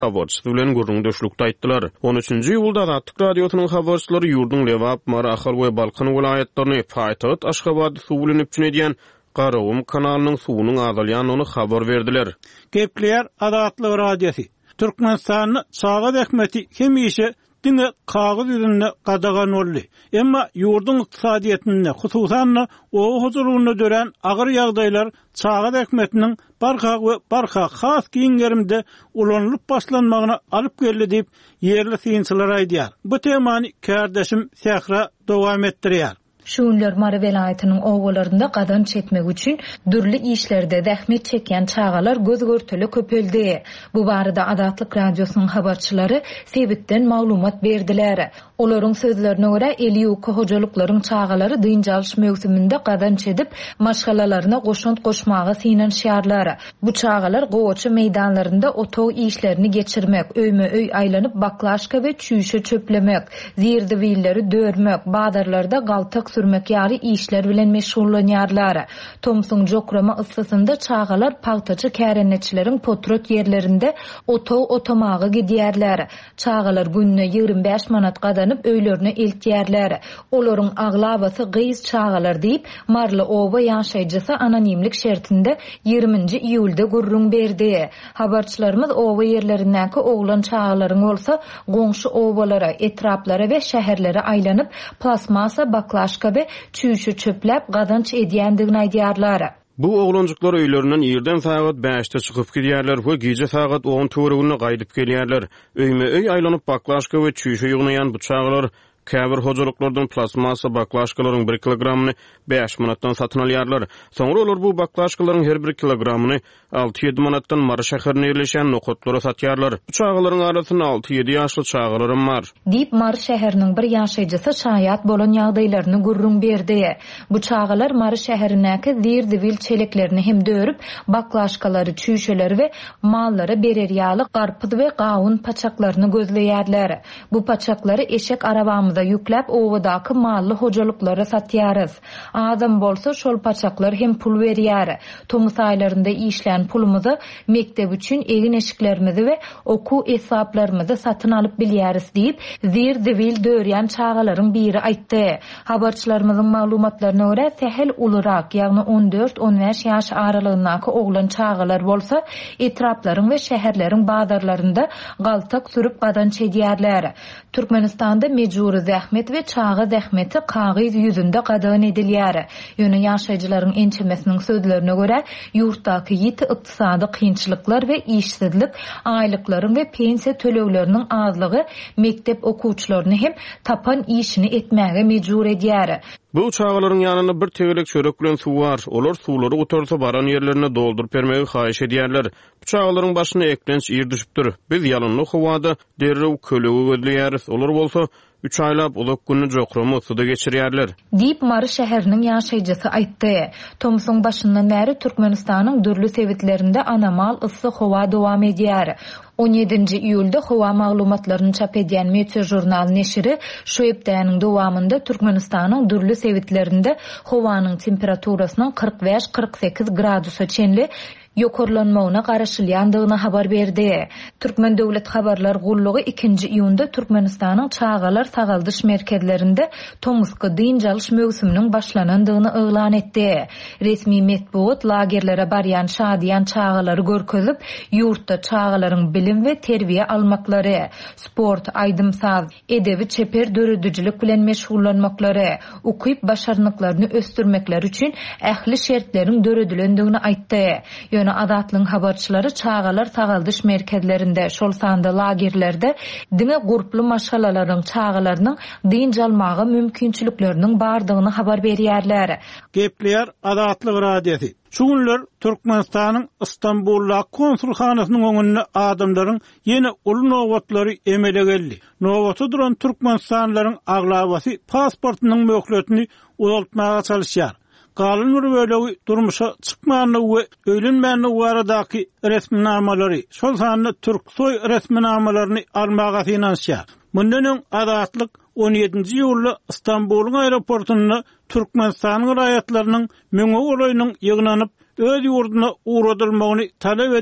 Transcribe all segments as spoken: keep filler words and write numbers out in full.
habarçysy bilen gurrun döşlükde aýtdylar. on üçünji ýylda Azatlyk radiosynyň habarçylary ýurdun Lewap, Maraxal we Balkan vilayatlaryny paýtagat Aşgabat suw bilen üpçün edýän Garawum kanalynyň suwunyň azalýanyny habar berdiler. Gepler Azatlyk radiosi Türkmenistanyň Sagat Ähmeti hemişe dine kağız ýüzünde gadagan boldy. Emma ýurdun ykdysadyetinde, hususan o huzurlugyny dören agyr ýagdaýlar Sagat Ähmetiniň barka we barka has giňlerimde ulanylyp başlanmagyna alyp geldi diýip ýerli synçylar aýdýar. Bu temany kardeşim Sehra dowam etdirýär. Şuunlar Mara velaýatynyň owalarynda gadan çekmek üçin dürli işlerde zähmet çekýän çağalar göz görteli köpeldi. Bu barada Azatlyk radiosynyň habarçylary sebitden maglumat berdiler. Olaryň sözlerine görä Eliýuka hojalyklaryň çağalary dynjalş mewsiminde gadan çedip maşgalalaryna goşant goşmagy synanşýarlar. Bu çağalar gowaça meýdanlarynda oto işlerini geçirmek, öýme-öý aýlanyp baklaşka we çüýşe çöplemek, zirdi willeri dörmek, badarlarda galtak sürmek ýaly işler bilen meşgullanýarlar. Tomsun jokrama ıssysynda çağalar paýtaçy kärenetçileriň potrot ýerlerinde oto otomagy gidýärler. Çağalar gününe ýigrimä beş manat gadanyp öýlerine eltýärler. Olaryň aglabasy gyz çağalar diýip Marly owa ýaşaýjysy anonimlik şertinde ýigriminji iýulda gurrun berdi. Habarçylarymyz owa ýerlerindäki oglan çağalaryň bolsa goňşy owalara, etraplara we şäherlere aýlanyp plasmasa baklaş ve çüýşü çöplep gadanç edýändigini aýdýarlar. Bu oglanjyklar öýlerinden ýerden sagat beşte çykyp gidýärler we gije sagat on töweregine gaýdyp gelýärler. Öýme-öý aýlanyp baklaşka we çüýşe ýygnaýan bu çağlar käbir hojalyklardan plasmasa baklaşkalaryň bir kilogramyny beş manatdan satyn alýarlar. Soňra olar bu baklaşkalaryň her bir kilogramyny alty ýedi manatdan Mara şäherine ýerleşen nokotlara satýarlar. Bu çağlaryň arasynda alty ýedi ýaşly çağlarym bar. Diýip Mara şäheriniň bir ýaşaýjysy şaýat bolan ýagdaýlaryny gurrun berdi. Bu çağlar Mara şäherindäki zirdiwil çeleklerini hem dörüp baklaşkalary, çüýşeleri we mallary berer ýaly garpyz we gawun paçaklaryny gözleýärler. Bu paçaklary eşek arabamy da yüklep owadaky mally hojalyklara satýarys. Adam bolsa şol paçaklar hem pul berýär. Tomus aýlarynda işlän pulumuzy mektep üçin egin eşiklerimizi we oku esaplarymyzy satyn alyp bilýäris diýip zirdiwil dörýän çağalaryň biri aýtdy. Habarçylarymyzyň maglumatlaryna görä sehel ulurak, ýagny on dört on beş ýaş aralygyndaky oglan çağalar bolsa etraplaryň we şäherleriň bazarlarynda galtak sürüp gadan çedýärler. Türkmenistanda mejburi zähmet we çağa zähmeti kagyz ýüzünde gadan edilýär. Ýöne ýaşaýjylaryň ençemesiniň sözlerine görä ýurtdaky ýiti ykdysady kynçylyklar we işsizlik, aýlyklaryň we pensiýa tölegleriniň azlygy mektep okuwçylaryny hem tapan işini etmäge mejbur edýär. Bu çağalaryň ýanyna bir tegelek çörek bilen suw bar. Olar suwlary otursa baran ýerlerine doldurup bermegi haýyş edýärler. Bu çağalaryň başyna eklenç ýer düşüpdir. Biz ýalynly howada derrew kölegi gözleýäris. Olar bolsa üç aylap ulak günü jokramy suda geçirýärler. Diýip Mara şäheriniň ýaşaýjysy aýtdy. Tomsun başyndan bäri Türkmenistanyň dürli sebitlerinde anamal ıssy howa dowam edýär. on ýedinji iýulda howa maglumatlaryny çap edýän Meteor jurnal neşiri şu epdäniň dowamında Türkmenistanyň dürli sebitlerinde howanyň temperaturasynyň kırk beş kırk sekiz gradusa çenli ýokarlanmagyna garaşylýandygyny habar berdi. Türkmen döwlet habarlar gullugy ikinji iýunda Türkmenistanyň çağalar sagaldyş merkezlerinde tomuska dynjalş mewsiminiň başlanandygyny eýlan etdi. Resmi metbuat lagerlere barýan şadýan çağalary görkezip, ýurtda çağalaryň bilim we terbiýe almaklary, sport, aýdymsaz, edebi çeper döredüjilik bilen meşgullanmaklary, ukyp başarnyklaryny östürmekleri üçin ähli şertleriň döredilendigini aýtdy. Ýöne Azatlyň habarçylary çağalar sagaldyş merkezlerinde, şol sanda lagerlerde diňe gurply maşgalalaryň çağalarynyň dynjalmagy mümkinçilikleriniň bardygyny habar berýärler. Gepler Azatlyk radiosi. Şu günler Türkmenistanyň Istanbulda konsulxanasynyň öňünde adamlaryň ýene uly nowatlary emele geldi. Nowatda duran türkmenistanlaryň aglabasy pasportynyň möhletini uzaltmaga çalışýar. Galyn bir bölegi durmuşa çykmany we öýlenmäni waradaky resminnamalary, şol sanda Türksoy resminnamalaryny almaga finansiýar. Mundan öň Azatlyk on ýedinji iýulda Istanbulyň aeroportunda Türkmenistanyň raýatlarynyň meňe olaýynyň ýygnanyp öz ýurduna uğradylmagyny talep edip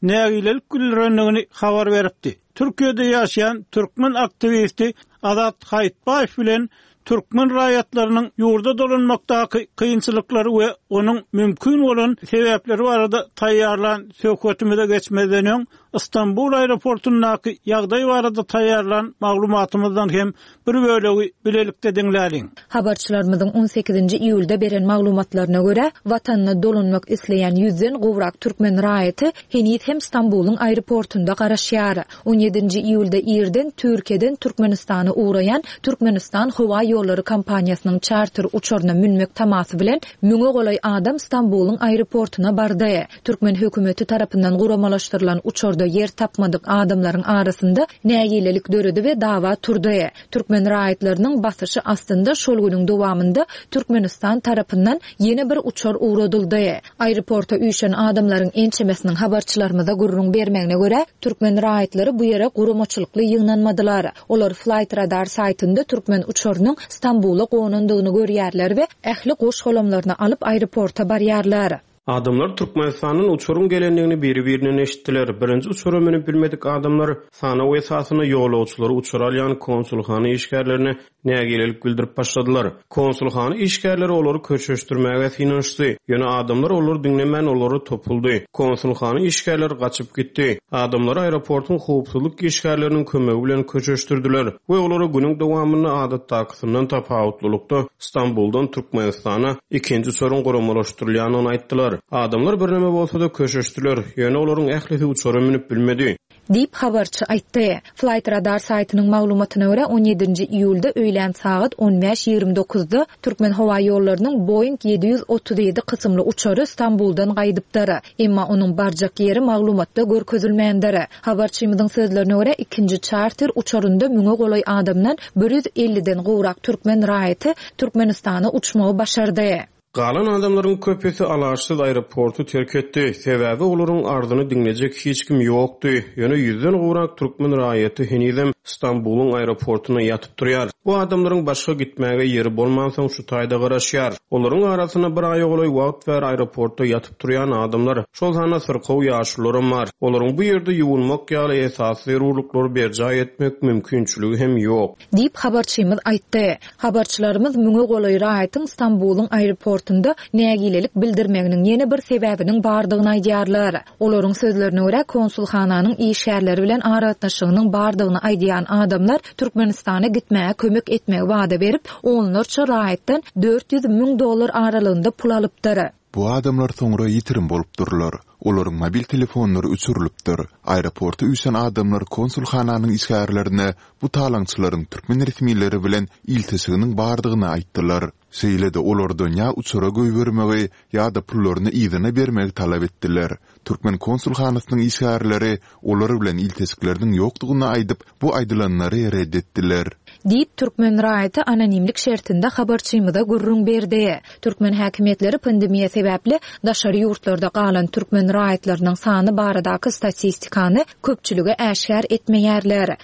nägilelik bildirendigini habar beripdi. Türkiýede ýaşaýan türkmen aktivisti Adat Hayitbaýew bilen Türkmen raýatlarynyň ýurda dolanmakdaky kynçylyklary we onuň mümkin bolan sebäpleri barada taýýarlan söhbetimizde geçmeden öň İstanbul aeroportundaky ýagdaý barada taýýarlan maglumatymyzdan hem bir bölegi bilelikde diňläliň. Habarçylarymyzyň on sekizinji iýulda beren maglumatlaryna görä, watanyna dolanmak isleýän ýüzden gowrak türkmen raýaty henüz hem İstanbul'un aeroportunda garaşýar. on ýedinji iýulda ýerden Türkiýeden Türkmenistana uğrayan Türkmenistan Howa ýollary kompaniýasynyň charter uçuruna münmek tamasy bilen müňe golay adam İstanbul'un aeroportuna bardy. Türkmen hökümeti tarapyndan guramalaşdyrylan uçurda yer tapmadyk adamlaryň arasynda nägilelik döredi we dawa turdy. Türkmen raýatlarynyň basyşy astynda şol günüň dowamında Türkmenistan tarapyndan ýene bir uçur uğradyldy. Aeroporta üýşen adamlaryň ençemesiniň habarçylarymyza gurrun bermegine görä, Türkmen raýatlary bu ýere guramaçylykly ýygnanmadylar. Olar Flight Radar saytynda Türkmen uçurynyň İstanbul'a gonundygyny görýärler we ähli goş golamlaryny alyp aeroporta barýarlar. Adamlar Türkmenistanyň uçurun gelendigini biri-birine eşitdiler. Birinji uçura minip bilmedik adamlar sana we esasyna ýolagçylary uçura alýan konsulhana işgärlerini nägilelik bildirip başladylar. Konsulhana işgärleri olary köçeşdirmäge finanşdy. Ýöne adamlar olar diňlemän olary topuldy. Konsulhana işgärleri gaçyp gitdi. Adamlar aeroportun howpsuzlyk işgärleriniň kömegi bilen köçeşdirdiler we olary günüň dowamyny adatdakysyndan tapawutlykda İstanbuldan Türkmenistana ikinji sorun guramalaşdyrylýanyny aýtdylar. Adamlar bir näme bolsa da köşeşdiler. Ýöne olaryň ählisi uçura minip bilmedi. Dip habarçy aýtdy. Flight Radar saytynyň maglumatyna görä on ýedinji iýulda öýlen saat on beş ýygrimi dokuzda Türkmen Howa ýollarynyň Boeing yedi yüz otuz ýedi kysymly uçury İstanbuldan gaýdypdyr. Emma onuň barjak ýeri maglumatda görkezilmeýändir. Habarçymyzyň sözlerine görä ikinji charter uçurunda müňe golay adamdan bir yüz elliden gowrak türkmen raýaty Türkmenistana uçmagy başardy. Galan adamlaryň köpesi alaşsyz aeroportu terk etdi. Sebäbi olaryň ardyny diňlejek hiç kim ýokdy. Ýöne ýüzden gowrak türkmen raýaty henizem İstanbul'un aeroportuna yatıp durýar. Bu adamlaryň başga gitmäge ýeri bolmansaň şu taýda garaşýar. Olaryň arasyna bir aýa golay wagt ber aeroportda yatıp durýan adamlar şol hana syrkow ýaşlarym bar. Olaryň bu ýerde ýuwulmak ýaly esasy zerurlyklary berjay etmek mümkinçiligi hem ýok. Diýip habarçymyz aýtdy. Habarçylarymyz müňe golay raýatyň İstanbul'un aeroportunda nägilelik bildirmeginiň ýene bir sebäbiniň bardygyny aýdýarlar. Olaryň sözlerine görä konsulhananyň işgärleri bilen aratnaşygynyň bardygyny aýdýan adamlar Türkmenistana gitmäge kömek etmegi wada berip, onlarça raýatdan dört yüz miň dollar aralygynda pul alypdyr. Bu adamlar soňra ýitirim bolup durlar. Olaryň mobil telefonlary uçurylypdyr. Aeroporta üýsen adamlar konsulhananyň işgärlerine bu talaňçylaryň türkmen resmiýetleri bilen iltisiginiň bardygyny aýtdylar. Seýlede olardan ýa uçura göýbermegi ýa-da pullaryny ýygyna bermegi talap etdiler. Türkmen konsulhanasynyň işgärleri olar bilen iltisikleriniň ýokdugyny aýdyp, bu aýdylanlary reddetdiler. Diýip Türkmen raýaty anonimlik şertinde habarçymyza gurrun berdi. Türkmen häkimetleri pandemiýa sebäpli daşary ýurtlarda galan türkmen raýatlarynyň sany baradaky statistikany köpçüligi äşgär etmeýärler.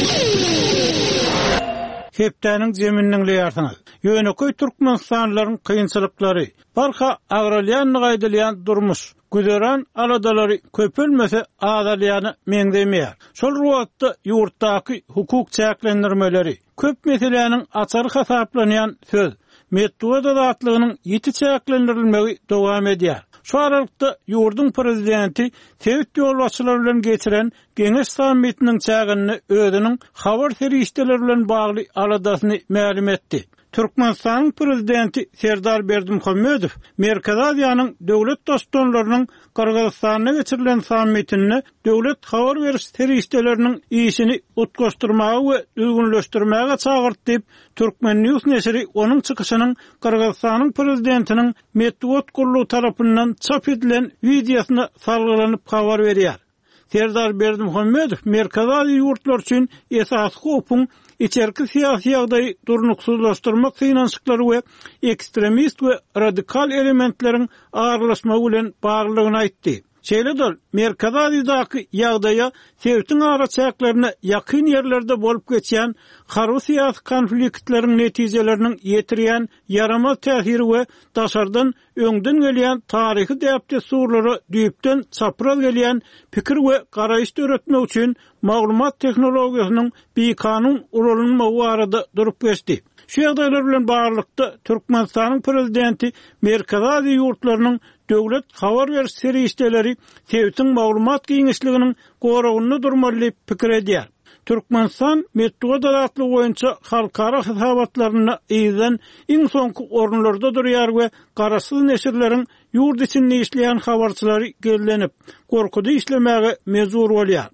Hepdäniň jeminiň leýarsyňyz. Ýöneköý türkmenstanlylaryň kynçylyklary, barha agrarýan gaýdylýan durmuş, güzeran aladalary köpelmese adalýany meňdemeýär. Şol ruwatda ýurtdaky hukuk çäklendirmeleri, köp meseleniň açary hasaplanýan söz, metod adatlygynyň ýeti çäklendirilmegi dowam edýär. Şu aralykda ýurdun prezidenti Sewit ýolbaşçylary bilen geçiren Geňeş sammitiniň çägini özüniň habar serişdeleri bilen bagly aladasyny ma'lum etdi. Türkmenistan prezidenti Serdar Berdimuhammedow Merkez Aziýanyň döwlet dostlarlarynyň Kyrgyzstana geçirilen sammitini döwlet habar beriş serişdeleriniň işini utgaşdyrmagy we düzgünleşdirmäge çagyrdy diýip Türkmen News nesiri onuň çykyşynyň Kyrgyzstanyň prezidentiniň Medwed gurulugy tarapyndan çap edilen videosyna salgylanyp habar berýär. Serdar Berdimuhammedow Merkez Aziýa ýurtlar üçin esasy hukukun içerki siyasi ýagdaýy durnuksuzlaşdyrmak synançyklary we ekstremist we radikal elementleriň ağırlaşmagy bilen baglylygyny aýtdy. Şeýledol Merkez Aziýdaky ýagdaýa Sewitiň araçaklarına ýakyn ýerlerde bolup geçýän harby syýasy konfliktleriň netijeleriniň ýetirýän yaramaz täsiri we daşardan öňden gelýän taryhy däpde surlary düýpden çapraz gelýän pikir we garaýyş öğretmek üçin maglumat tehnologiýasynyň beýkanun urulmagy arada durup geçdi. Şu ýagdaýlar bilen barlykda Türkmenistanyň prezidenti Merkez Aziýa ýurtlarynyň döwlet habar beriş serişdeleri Sewitiň maglumat giňişliginiň goragyny durmaly pikir edýär. Türkmenistan metoda adatlygy boýunça halkara hesabatlaryna ýyzan iň soňky orunlarda durýar we garaşsyz neşirleriň ýurt içinde işleýän habarçylary gellenip, gorkudy işlemäge mezur bolýar.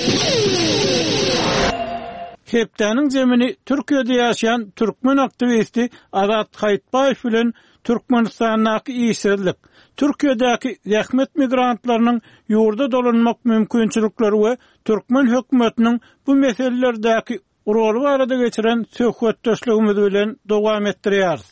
Hepdeniň jemini Türkiýede ýaşaýan türkmen aktivisti Azat Haýtbaýew bilen Türkmenistanyň işsizlik, Türkiýedäki zähmet migrantlarynyň ýurda dolanmak mümkinçilikleri we türkmen hökümetiniň bu meselelerdäki roly barada geçiren söhbetdeşligimiz bilen dowam etdirýäris.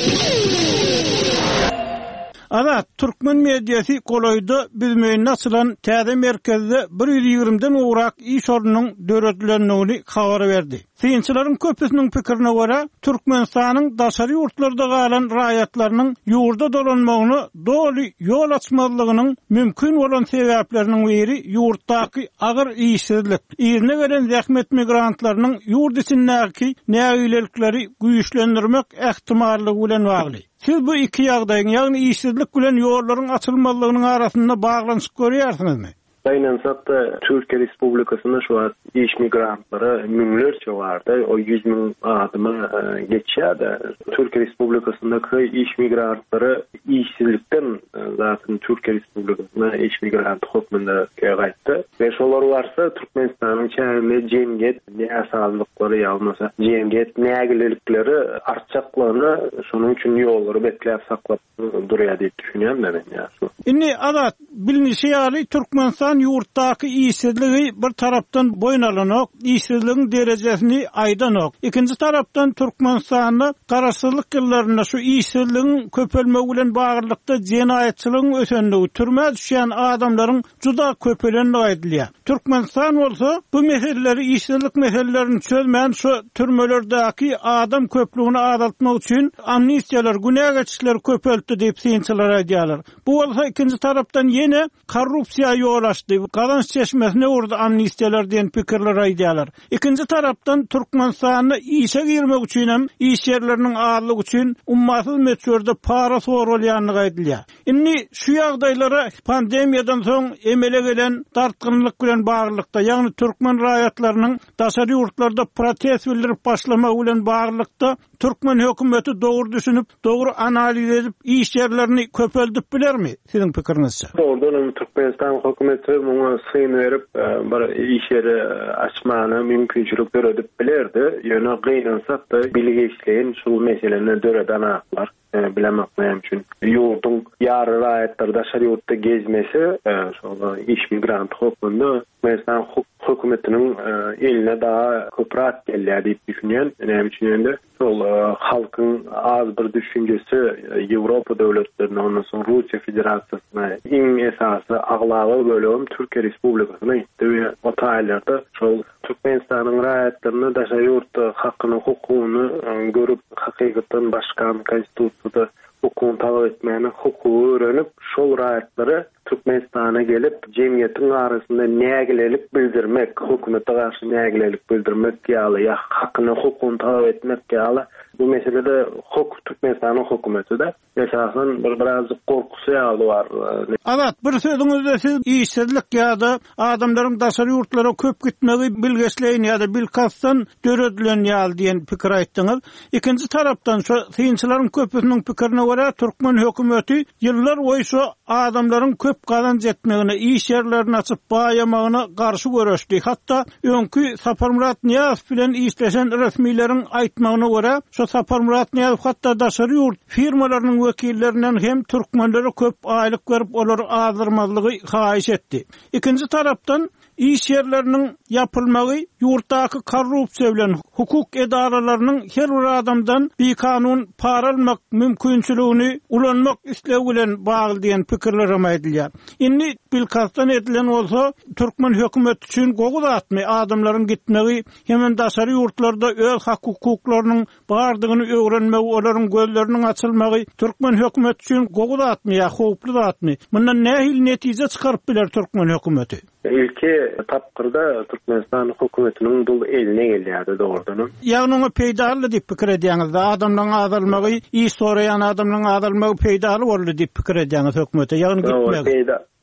Azat türkmen mediýasy golaýda bizmeň açylan täze merkezde bir ýüz ýigrimden ugrak iş orunynyň döredilýändigini habar berdi. Synçylaryň köpüsiniň pikirine görä, Türkmenistanyň daşary ýurtlarda galan raýatlarynyň ýurda dolanmagyny doly ýol açmalygynyň mümkin bolan sebäpleriniň biri ýurtdaky agyr işsizlik, ýerine gelen zähmet migrantlarynyň ýurt içindäki nägilelikleri güýçlendirmek ähtimallygy bilen bagly. Siz bu iki ýagdaýyň, ýagny işsizlik bilen ýollaryň açylmalygynyň arasynda baglanyşyk görýärsiňizmi? Dayansak da Türkiye Respublikasında şu an iş migrantları münlerce vardı. O yüz bin adımı e, geçiyordu. Türkiye Respublikasındaki iş migrantları işsizlikten e, zaten Türkiye Respublikasında iş migrantı hükmünde kayıttı. Ve şolar varsa Türkmenistan'ın çevrinde cemiyet ne asazlıkları yalmasa cemiyet ne agilelikleri artacaklarını şunun için yolları bekleyip saklap duruyor diye düşünüyorum ben ya. Inni adat bilinişi yali Türkmenistan ýurtdaky işsizligi bir tarapdan boyun alanok, işsizligiň derejesini aýdanok. Ikinji tarapdan Türkmenistanda garaşsyzlyk ýyllaryna şu işsizligiň köpelmegi bilen baglykda jenaýetçiligiň ösendigi, türme düşýän adamlaryň juda köpelenligi aýdylýar. Türkmenistan bolsa bu meseleleri, işsizlik meselelerini çözmän şu türmelerdäki adam köpligini azaltmak üçin amnistiýalar, günä geçişler köpeltdi diýip synçylar aýdýarlar. Bu bolsa ikinji tarapdan ýene korrupsiýa ýol açdy. Kazanç çeşmesine urdu amnistiyalar diyen pikirler aýdýarlar. İkinci tarapdan Türkmenistanyny işe girmek üçin hem iş yerleriniň ağırlygy üçin ummatsız meçhurde para sorulýanlygy aýdylýar. Inni şu ýagdaýlara pandemiýadan soň emele gelen tartgynlyk bilen baglykda, ýagny türkmen raýatlarynyň daşary ýurtlarda protest bildirip başlamak bilen baglykda Türkmen hökümeti dogry düşünüp, dogry analiz edip iş yerlerini köpeldip bilermi? Siziň pikirinizçe? Ordan Türkmenistan hökümeti muňa syn berip bir iş yeri açmany mümkinçilik beredip bilerdi. Ýöne gynansak da bilgi işleýän şu meselelerini döredan aklar. Bilemekmeyim üçün yurdun yarı raýatlar daşary ýurtda gezmesi şol iş migrant hukmunda Türkmenistan hökümetiniň eline daha köprat gelýär diýip düşünýän. Näme üçin ende şol halkyň az bir düşünjesi Ýewropa döwletlerine, ondan soň Russiýa Federasiýasyna iň esasy aglagy bölüm Türkiýe Respublikasyna ýetdi. O taýlarda şol Türkmenistanyň raýatlaryny daşary ýurtda hakyny, hukugyny görüp hakykatan başkan konstitusiýada hukukun talap etmeyeni hukuku öğrenip şol raýatlary Türkmenistana gelip cemiyetiň arasynda nägilelik bildirmek, hökümete garşy nägilelik bildirmek ýaly ýa hakyny hukukun talap etmek ýaly bu meselede hukuk Türkmenistanyň hökümeti de esasen bir biraz korkusy ýaly bar. Evet, bir sözüňizde siz işsizlik ýa-da adamlaryň daşary ýurtlara köp gitmegi bilgeçleýin ýa-da bilkasdan döredilen ýaly diýen pikir aýtdyňyz. Ikinji tarapdan şu synçylaryň köpüsiniň pikirine görä Türkmen hökümeti ýyllar boýy şu adamlaryň köp kazanç etmegine, iş yerlerini açıp baýamagyna garşy görüşdi. Hatta öňkü Saparmurat Niýazow bilen işleşen resmiýleriň aýtmagyna görä, şu Saparmurat Niýazow hatta daşary ýurt firmalarynyň wekillerinden hem türkmenlere köp aýlyk berip olary azdyrmazlygy haýyş etdi. Ikinji tarapdan iş yerlerinin yapılmagy yurtdaky korrupsiýa bilen hukuk edaralarynyň her bir adamdan bir kanun para almak mümkinçiligini ulanmak islegi bilen bagly diýen pikirler aýdylýar. Indi bilkastan edilen bolsa Türkmen hökümeti üçin gowy atmy adamlaryň gitmegi hemen daşary ýurtlarda öz hak hukuklarynyň bardygyny öwrenmegi, olaryň gözleriniň açylmagy Türkmen hökümeti üçin gowy atmy ýa howply atmy. Mundan nähil netije çykaryp biler Türkmen hökümeti? İlki tapkırda Türkmenistan hökümetiniň bu eline gelýärdi doğrudan. Ýagny onu peýdaly diýip pikir edýäňiz. Adamlaryň azalmagy, iş soraýan adamlaryň azalmagy peýdaly boldy diýip pikir edýäňiz hökümete. Ýagny gitmegi.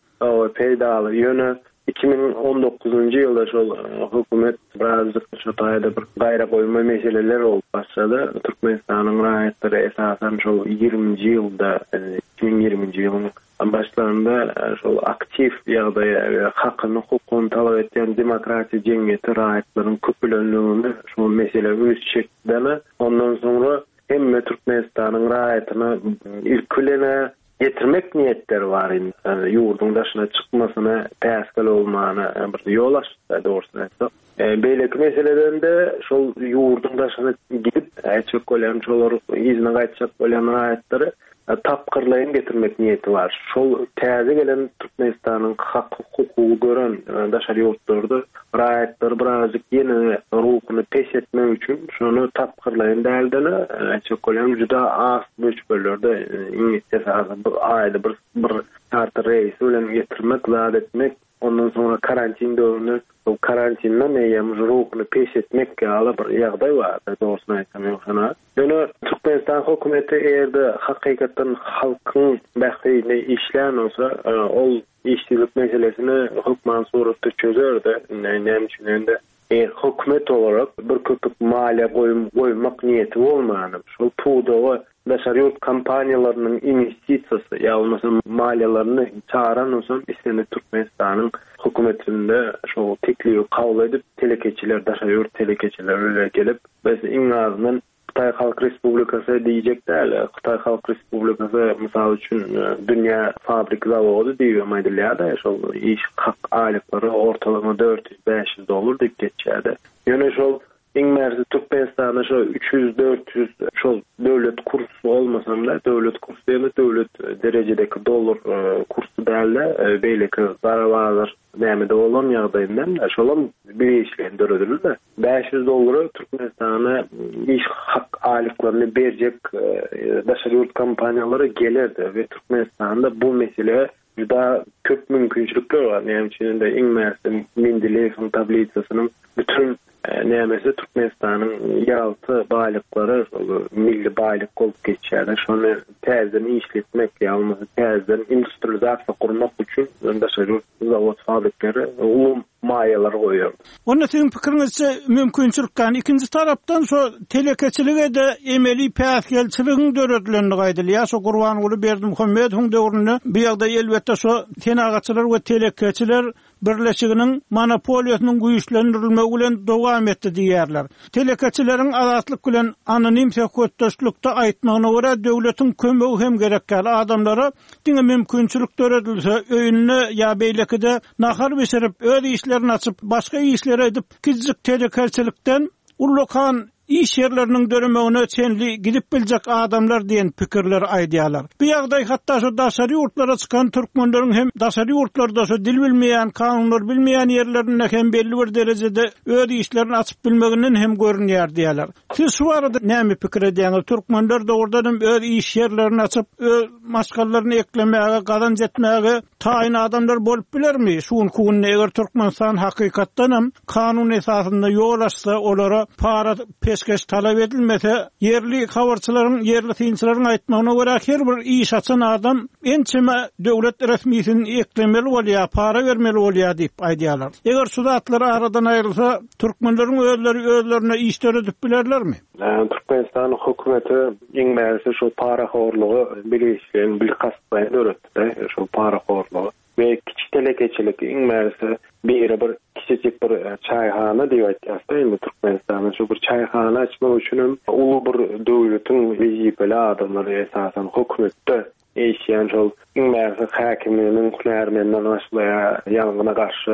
O peýdaly ýöne iki bin on dokuzuncu ýylda şol hökümet birazcık şu taýda bir gaýra goýma meseleler bolup başlady. Türkmenistanyň raýatlary esasen şol ýirminji ýylda, iki bin ýirminji ýylyň başlarında şol aktif ýagdaýa hakyny hukukyny talap etýän demokratiýa jemgyýeti raýatlarynyň köpülenligini şu mesele öz çekdimi. Ondan soňra hemme Türkmenistanyň raýatyny ilkilene getirmek niyetleri var indi. Yani yurdun daşına çıkmasına täsir olmany bir yol açdy doğrusunu aýtsaq. E, beýleki meselelerinde şol yurdun daşına gidip äçek bolýan şolar izine gaýtjak bolýan raýatlary tapkırlayın getirmek niyeti var. Şol täze gelen Türkmenistanyň hak hukuky gören daşary ýurtlarda raýatlar birazcık ýene ruhuny peş etmek üçin şonu tapkırlayın däldini äçek bolýan juda az bölümlerde inisiýatiwa bir aýda bir bir tarty reis bilen getirmek, zat etmek, ondan sonra karantin döwründe o karantinle meýem ruhuny peş etmekge alyp bir ýagdaý var. Doğrusunu aýtsam ýoksa. Ýöne Türkmenistan hökümeti eýerde hakykatdan halkyň bäxtine işlän bolsa, ol işçilik meselesini hukman suratda çözerdi. Näme üçin de eğer hökümet olarak bir köpük maliýe goýmak niyeti bolmany, şol puwdagy daşary ýurt kampaniýalarynyň investisiýasy ýa-da maliýalaryny çağıran olsun islendi Türkmenistanyň hökümetinde şol teklibi kabul edip telekeçiler, daşary ýurt telekeçiler öyle gelip biz iň azyndan Xitay Halk Respublikasy diýjekler. Xitay Halk Respublikasy mysal üçin dünýä fabrik zawody diýip aýdylýar. Şol iş hak aýlyklary ortalama dört yüz beş yüz dollar diýip geçýärdi. Ýöne şol iň merzi Türkmenistanda şo üç yüz dört yüz şol döwlet kursu olmasanda döwlet kursu ýa-da döwlet derejedeki dollar kursu däl beýleki zarawalar näme de bolan ýagdaýyndan şolam bir işlendirildi. beş yüz dollary Türkmenistana iş hak aýlyklaryny berjek daşary ýurt kampaniýalary gelerdi we Türkmenistanda bu mesele juda köp mümkinçilikler var. Näme üçin de iň merzi Mendeleýewiň tabliçasynyň bütün nämesi Türkmenistanyň ýalty baýlyklary milli baýlyk bolup geçýär. Şonu täzeden işletmek ýa-da täzeden industrializasiýa gurmak üçin daşary zawod fabriklary ulum maýalar goýýar. Onda siziň pikiriňizçe mümkinçilikden ikinji tarapdan şo telekeçilige de emeli päsgelçiligiň döredlerini gaýdylýar. Şo Gurbanoğlu Berdimuhammedowyň döwründe bu ýagda elbetde şo tenagaçylar we telekeçiler birleşiginiň monopoliýasynyň güýçlendirilmegi bilen dowam etdi diýerler. Telekeçileriň azatlyk bilen anonim söhbetdeşlikde aýtmagyna görä döwletiň kömegi hem gerekli adamlara diňe mümkinçilik döredilse öýünne ýa beýlekide nahar beşerip öz işlerini açıp başka işlere edip gizlik telekeçilikden ullokan iş yerlerinin dörümegine çenli gidip biljek adamlar diýen pikirler aýdýarlar. Bu ýagdaý hatda şu daşary ýurtlara çykan türkmenleriň hem daşary ýurtlarda şu dil bilmeýän, kanunlar bilmeýän ýerlerinde hem belli bir derejede öz işlerini açyp bilmeginden hem görünýär diýerler. Siz şu arada näme pikir edýäňiz? Türkmenler dogrudan öz iş yerlerini açyp öz maşgallaryny eklemäge, gazanç etmäge taýin adamlar bolup bilermi? Şuň kuwunny eger Türkmenistan hakykatdan hem kanun esasynda ýol açsa, olara para peşkeş talap edilmese, yerli habarçylaryň, yerli synçylaryň aýtmagyna görä her bir iş açan adam ençeme döwlet resmiýetini eklemeli bolýar, para bermeli bolýar diýip aýdýarlar. Eger şu zatlar aradan aýrylsa, türkmenleriň özleri özlerine iş töredip bilerlermi? Türkmenistan hökümeti iň merzi şu para horlugy bilişlen bil kasbaýa döretdi. Şu para horlugy ve kiçik telekeçilik iň merzi bir bir kiçik bir çayhana diýip aýtýarlar. Türkmenistan'da şu bir çayhana açmak üçin ulu bir döwletiň wezipeli adamlary esasen hökümetde eşyan şol iň merzi hakimliğiniň hünärmenden başlaýar ýangına garşy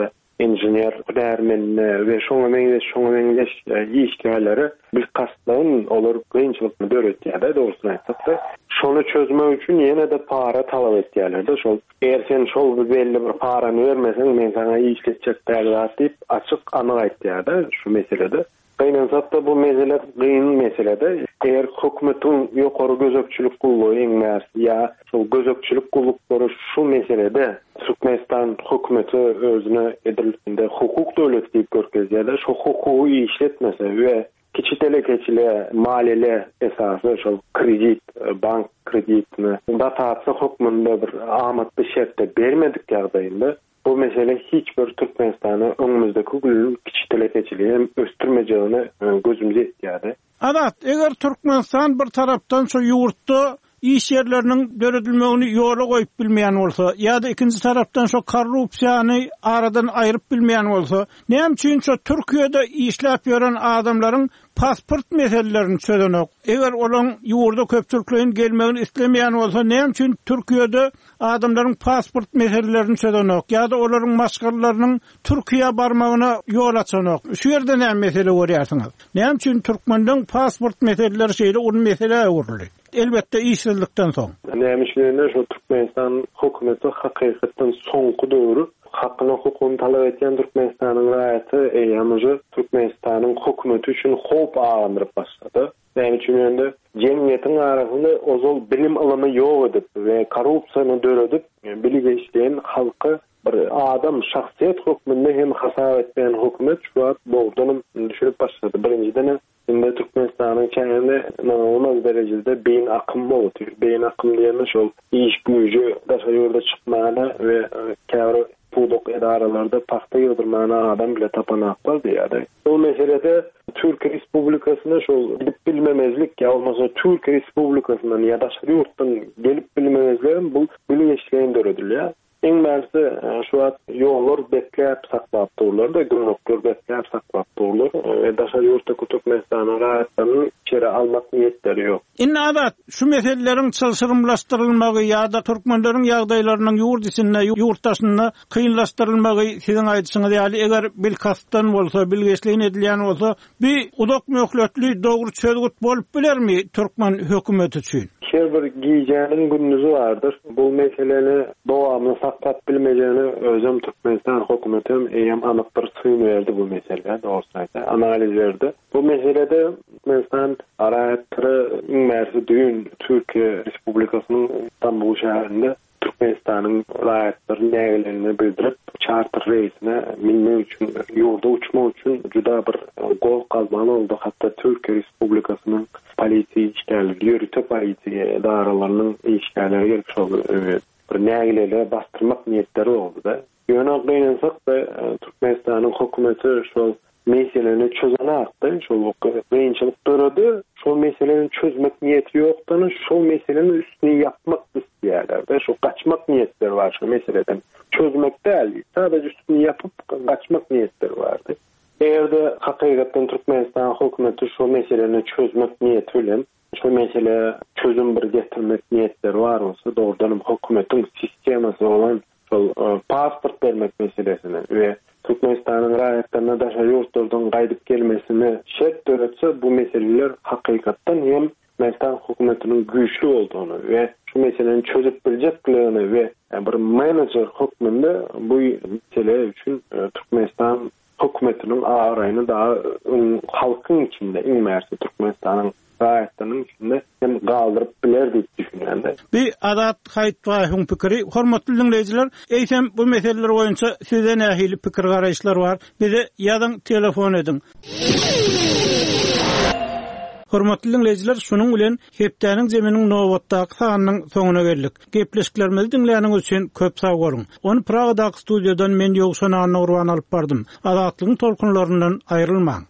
injener, därmenine ve şoňa meňde şoňa meňde işgärleri bir kastlaryň olar gynçylykny döretýär-de dogrusyny aýtsak. Şonu çözmek üçin ýene de para talap etýärler-de. Şol eger sen şol bir belli bir parany bermeseň men sana işletjek däl diýip açyk anyk aýtýar-da şu meselede. Gaýnansatda bu mesele gyn meselede. Eger hökümetin ýokary gözekçilik gullugy eňmäs ýa şol gözekçilik gullukları şu meselede Türkmenistan hökümeti özüne edildiğinde hukuk döwleti diýip görkezýär-de. Şu hukuky işletmese we kiçi telekeçile maliyele esasy şol kredit, bank kreditini da taýsy hökümünde bir amatly şertde bermedik ýagdaýynda bu mesele hiç bir Türkmenistany öňümüzdeki gün kiçi telekeçiliği östürmejegini gözümüze etýärdi. Adat, eger Türkmenistan bir tarapdan şu ýurtda iş yerlerinin döredilmegini ýola goýup bilmeýän bolsa, ýa-da ikinji tarapdan şu korrupsiýany aradan aýryp bilmeýän bolsa, näme üçin şu Türkiýede işläp ýören adamlaryň pasport meselelerini çözenok? Eger olaň ýurda köpçülikliň gelmegini islemeýän bolsa, näme üçin Türkiýede adamlaryň pasport meselelerini çözenok? Ýa-da olaryň maşgarlarynyň Türkiýe barmagyna ýol açanok? Şu ýerde näme mesele görýärsiňiz? Näme üçin türkmenden pasport meseleleri şeýle ol mesele öwrüli? Elbette işsizlikten soň. Nämişlerinde şu Türkmenistan hökümeti hakykatdan soňky döwrü hakyny hukukyny talap etýän Türkmenistanyň raýaty eýamyjy Türkmenistanyň hökümeti üçin hop alandyryp başlady. Näme üçin ende jemgyýetiň arasynda ozal bilim alymy ýok edip we korrupsiýany döredip biligi işleýän halky bir adam şahsiýet hökmünde hem hasap etmeýän hökümet şu wagt bogdanyň düşürüp başlady. Birinciden indi Türkmenistanyň kendine inanılmaz derecede beyin akım bolup, beyin akım diýeni şol iş güýjü daşa ýolda çykmana we käwre pudok edaralarda paxta ýygdyrmana adam bile tapanaklar diýär. Bu meselede Türk Respublikasyna şol bilip bilmemezlik ýa bolmasa Türk Respublikasynyň ýa daşa ýurtdan gelip bilmemezlerin bu bilim işleýän döredilýär. Eň bäsi şu wagt ýollar bekläp saklap durlar da gümrükler bekläp saklap durlar we daşa ýurtda Türkmenistanyň raýatyny içeri almak niýetleri ýok. Inne adat şu meselelerin çylşyrymlaşdyrylmagy ýa-da türkmenleriň ýagdaýlarynyň ýurt içinde ýurtdaşyna kynlaşdyrylmagy siziň aýdyşyňyz ýaly eger bilkastan bolsa, bilgeçliğin edilýän bolsa, bir udak möhletli dogry çözgüt bolup bilermi türkmen hökümeti üçin? Her bir giýjäniň gündüzi bardyr. Bu meseleni dowamly saklap bilmejegini özüm Türkmenistan hökümeti eýem anyk bir syn berdi bu meselede, dogrusyny analiz berdi. Bu meselede Türkmenistan araýatry iňmersi düýün Türkiýe Respublikasynyň İstanbul şäherinde Türkmenistanyň raýatlaryny nägelerini bildirip charter reisine minmek üçin ýurda uçmak üçin juda bir gol galmaly boldy. Hatda Türkiýe Respublikasynyň polisiýa işgärleri, ýürütme polisiýa edaralarynyň işgärleri gelip şol bir nägelerini bastyrmak niýetleri boldy-da. Ýöne gaýnansak da Türkmenistanyň hökümeti şol meseleni çözenakda, şol gynçylyk döredi, şol meseleni çözmek niýeti ýokdan, şol meseleni üstüne yapmak istýärler. Şol gaçmak niýetleri bar şu meseleden. Çözmek däl, sadece üstüne yapıp gaçmak niýetleri bardy. Eğerde hakikaten Türkmenistan hökümeti şu meseleni çözmek niýeti bilen şu mesele çözüm bir getirmek niýetleri bar bolsa, doğrudan hökümetin sistemasy olan şol pasport bermek meselesini we Türkmenistanyň raýatlaryna daşa ýurtlardan gaýdyp gelmesini şert döretse bu meseleler hakykatdan hem Türkmenistan hökümetiniň güýçlü bolduğunu we şu meseleni çözüp biljekligini we bir menajer hökmünde bu mesele üçin Türkmenistan hökümetiniň araýyny daha halkyň içinde iňmersi Türkmenistanyň raýatlarynyň içinde hem galdyryp biler diýip düşünýärler. Bir adat haýtbaýyň pikiri, hormatly dinleýijiler, eýsem bu meseleler boýunça sizden ähli pikir garaýşlar bar. Bize ýazyň, telefon edin. Hormatly dinleýijiler, şunuň bilen hepdäniň jeminiň nowatdaky sanynyň soňuna geldik. Gepleşiklerimizi dinleýäniňiz üçin köp sag bolun. Onu Pragadaky studiýadan men Ýogşan Nurwan alyp bardym. Adatlygyň tolkunlaryndan aýrylmaň.